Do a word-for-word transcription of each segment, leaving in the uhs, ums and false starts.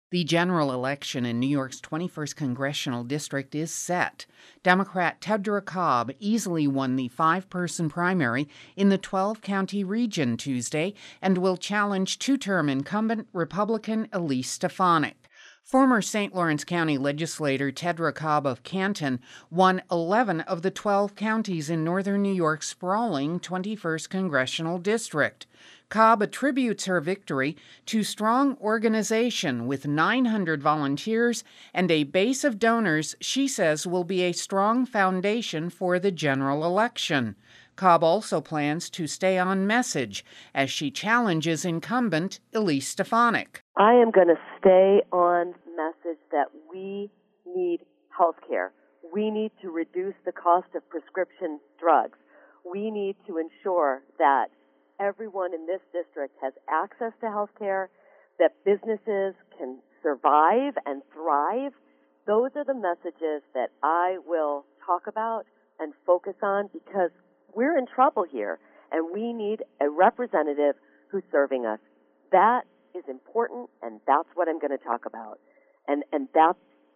The general election in New York's twenty-first congressional district is set. Democrat Tedra Cobb easily won the five-person primary in the twelve-county region Tuesday and will challenge two-term incumbent Republican Elise Stefanik. Former Saint Lawrence County legislator Tedra Cobb of Canton won eleven of the twelve counties in northern New York's sprawling twenty-first congressional district. Cobb attributes her victory to strong organization with nine hundred volunteers and a base of donors she says will be a strong foundation for the general election. Cobb also plans to stay on message as she challenges incumbent Elise Stefanik. I am going to stay on message that we need health care. We need to reduce the cost of prescription drugs. We need to ensure that everyone in this district has access to health care, that businesses can survive and thrive. Those are the messages that I will talk about and focus on because we're in trouble here and we need a representative who's serving us. That is important, and that's what I'm going to talk about. And and that's,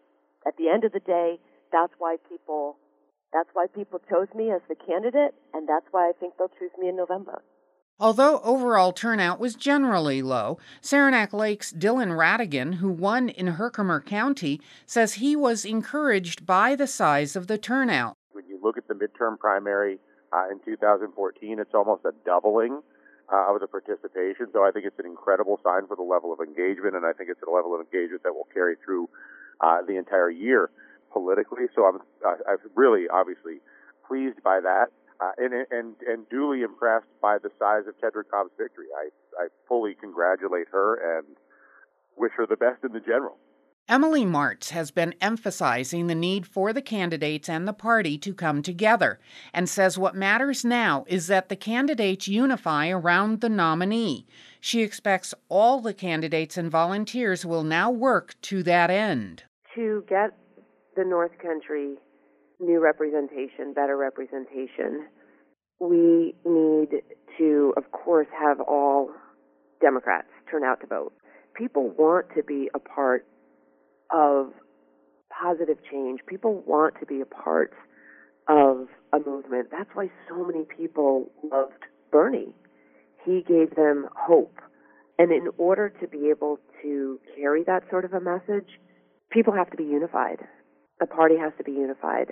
at the end of the day, that's why people that's why people chose me as the candidate, and that's why I think they'll choose me in November. Although overall turnout was generally low, Saranac Lake's Dylan Radigan, who won in Herkimer County, says he was encouraged by the size of the turnout. When you look at the midterm primary uh, in two thousand fourteen, it's almost a doubling uh, of the participation. So I think it's an incredible sign for the level of engagement, and I think it's a level of engagement that will carry through uh, the entire year politically. So I'm, uh, I'm really, obviously, pleased by that. Uh, and, and and duly impressed by the size of Tedra Cobb's victory. I, I fully congratulate her and wish her the best in the general. Emily Martz has been emphasizing the need for the candidates and the party to come together and says what matters now is that the candidates unify around the nominee. She expects all the candidates and volunteers will now work to that end. To get the North Country new representation, better representation, we need to, of course, have all Democrats turn out to vote. People want to be a part of positive change. People want to be a part of a movement. That's why so many people loved Bernie. He gave them hope. And in order to be able to carry that sort of a message, people have to be unified. The party has to be unified.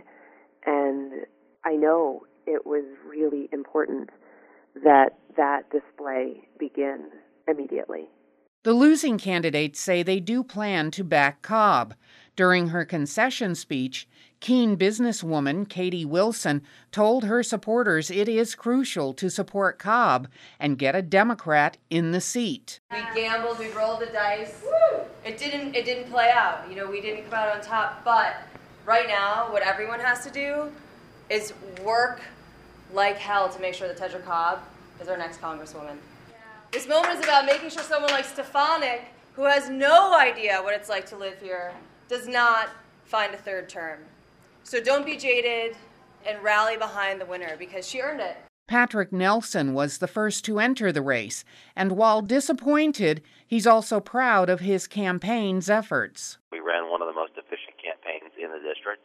And I know it was really important that that display begin immediately. The losing candidates say they do plan to back Cobb. During her concession speech, Keene businesswoman Katie Wilson told her supporters it is crucial to support Cobb and get a Democrat in the seat. We gambled, we rolled the dice. Woo! It didn't it didn't play out. You know, we didn't come out on top, but right now, what everyone has to do is work like hell to make sure that Tedra Cobb is our next congresswoman. Yeah. This moment is about making sure someone like Stefanik, who has no idea what it's like to live here, does not find a third term. So don't be jaded and rally behind the winner because she earned it. Patrick Nelson was the first to enter the race, and while disappointed, he's also proud of his campaign's efforts. We ran one of the most efficient campaigns in the district,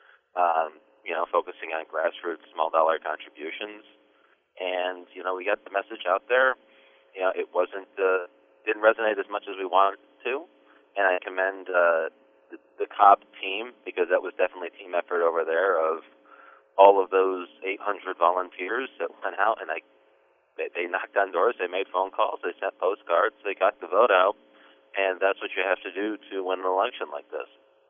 um, you know, focusing on grassroots, small-dollar contributions. And, you know, we got the message out there. You know, it wasn't, uh, didn't resonate as much as we wanted it to. And I commend uh, the, the Cobb team, because that was definitely a team effort over there of all of those eight hundred volunteers that went out, and I, they, they knocked on doors, they made phone calls, they sent postcards, they got the vote out, and that's what you have to do to win an election like this.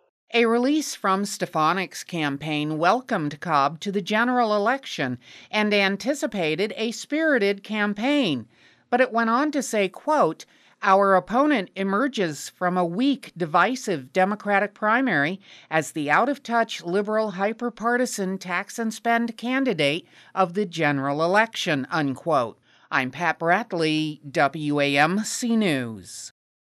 A release from Stefanik's campaign welcomed Cobb to the general election and anticipated a spirited campaign. But it went on to say, quote, "Our opponent emerges from a weak, divisive Democratic primary as the out-of-touch, liberal, hyper-partisan tax and spend candidate of the general election," unquote. I'm Pat Bradley, W A M C News.